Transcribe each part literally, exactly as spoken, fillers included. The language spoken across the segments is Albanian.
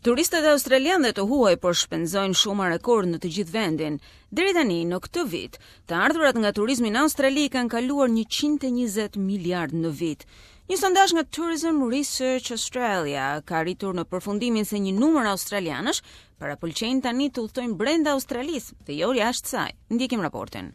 Turistët australianë të huaj po shpenzojnë shuma rekord në të gjithë vendin. Deri tani në këtë vit, të ardhurat nga turizmi në Australi kanë kaluar njëqind e njëzet miliard në vit. Një sondazh nga Tourism Research Australia ka arritur në përfundimin se një numër australianësh parapëlqejnë tani të udhtojnë brenda Australisë dhe jo jashtë saj. Ndjekim raportin.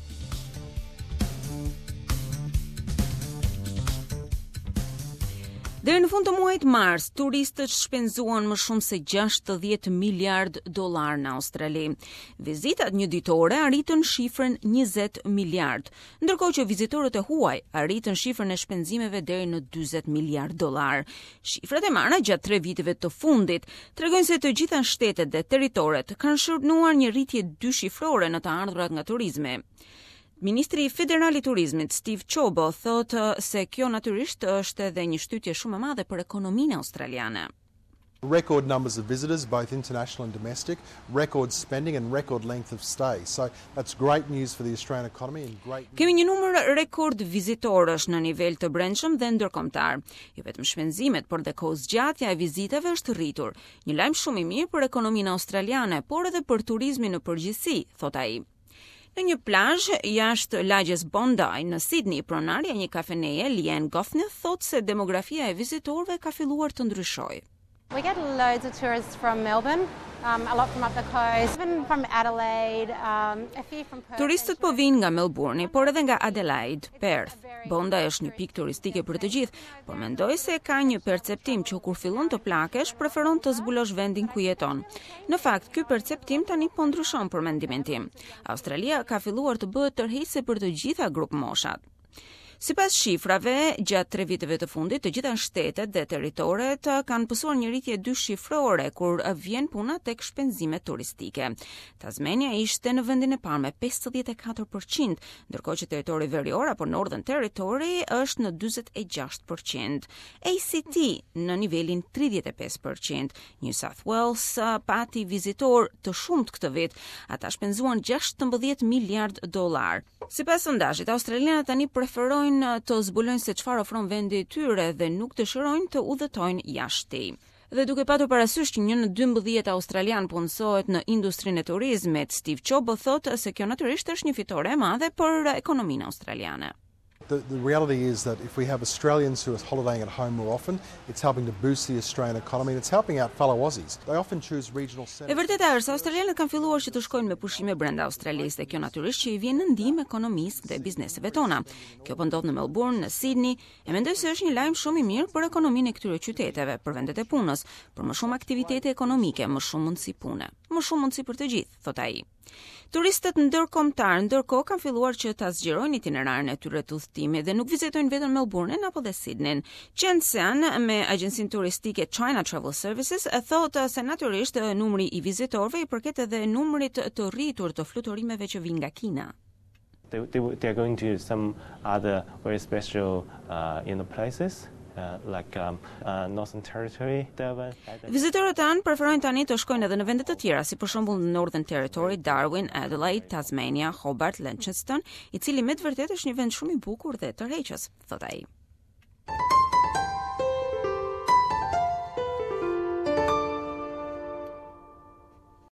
Deri në fund të muajit mars, turistët shpenzuan më shumë se gjashtëdhjetë miliard dollar në Australi. Vizitat njëditore arritën shifrën njëzet miliard, ndërkohë që vizitorët e huaj arritën shifrën e shpenzimeve deri në dyzet miliard dollar. Shifrat e marra gjatë tre viteve të fundit tregojnë se të gjitha shtetet dhe territoret kanë shërnuar një rritje dyshifrore në të ardhurat nga turizmi. Ministri Federal i Turizmit Steve Ciobo thotë se kjo natyrisht është edhe një shtytje shumë e madhe për ekonominë australiane. Record numbers of visitors, both international and domestic, record spending and record length of stay. So that's great news for the Australian economy and great news. Kemi një numër rekord vizitorësh në nivel të brendshëm dhe ndërkombëtar. Jo vetëm shpenzimet, por dhe kohëzgjatja e vizitave është rritur. Një lajm shumë i mirë për ekonominë australiane, por edhe për turizmin në përgjithësi, thot ai. Në një plazh jashtë lagjes Bondi në Sydney, pronarja e një kafeneje, Leanne Goffney, thotë se demografia e vizitorëve ka filluar të ndryshojë. We get loads of tourists from Melbourne, um, a lot from up the coast, even from Adelaide, um, a few from Perth. Turistët po vinë nga Melbourne, por edhe nga Adelaide, Perth. Bondi është një pikë turistike për të gjithë, por mendoj se ka një perceptim që kur fillon të plakesh, preferon të zbulosh vendin ku jeton. Në fakt, ky perceptim tani po ndryshon për mendimin tim. Australia ka filluar të bëhet tërheqëse për të gjitha grup moshat. Sipas shifrave, gjatë tre viteve të fundit, të gjitha shtetet dhe territoret kanë pësuar një rritje dyshifrore kur vjen puna tek shpenzimet turistike. Tasmania ishte në vendin e parë me pesëdhjetë e katër përqind, ndërkohë që territori verior apo Northern Territory është në dyzet e gjashtë përqind. A C T në nivelin tridhjetë e pesë përqind. New South Wales pati vizitor të shumt këtë vit, ata shpenzuan gjashtëmbëdhjetë miliard dollar. Sipas sondazhit, australianët tani preferojnë të zbulojnë se çfarë ofron vendi i tyre dhe nuk dëshirojnë të udhëtojnë jashtë. Dhe duke patur parasysh që një në dymbëdhjetë australian punësohet në industrinë e turizmit, Steve Ciobo thotë se kjo natyrisht është një fitore e madhe për ekonominë australiane. The, the reality is that if we have Australians who are holidaying at home more often, it's helping to boost the Australian economy and it's helping out fellow Aussies. They often choose regional centres. E vërteta është se australianët kanë filluar që të shkojnë me pushime brenda Australisë dhe kjo natyrisht që i vjen në ndihmë ekonomisë dhe bizneseve tona. Kjo po ndodh në Melbourne, në Sydney, e mendoj se është një lajm shumë i mirë për ekonominë e këtyre qyteteve, për vendet e punës, për më shumë aktivitete ekonomike, më shumë mundësi pune, më shumë mundësi për të gjithë, thot ai. Turistët ndërkombëtar ndërkohë kanë filluar që ta zgjerojnë itinerarin e tyre të udhëtimit dhe nuk vizitojnë vetëm Melbourne apo dhe Sydney. Chen Xian me agjencinë turistike China Travel Services e thotë se natyrisht numri i vizitorëve i përket edhe numrit të rritur të fluturimeve që vijnë nga Kina. They, they, they're going to some other very special uh, you know, places. Uh, like um, uh, Northern Territory. Vizitorët tanë preferojnë tani të shkojnë edhe në vende të tjera, si për shembull Northern Territory, Darwin, Adelaide, Tasmania, Hobart, Launceston, i cili me të vërtetë është një vend shumë i bukur dhe tërheqës, thot ai.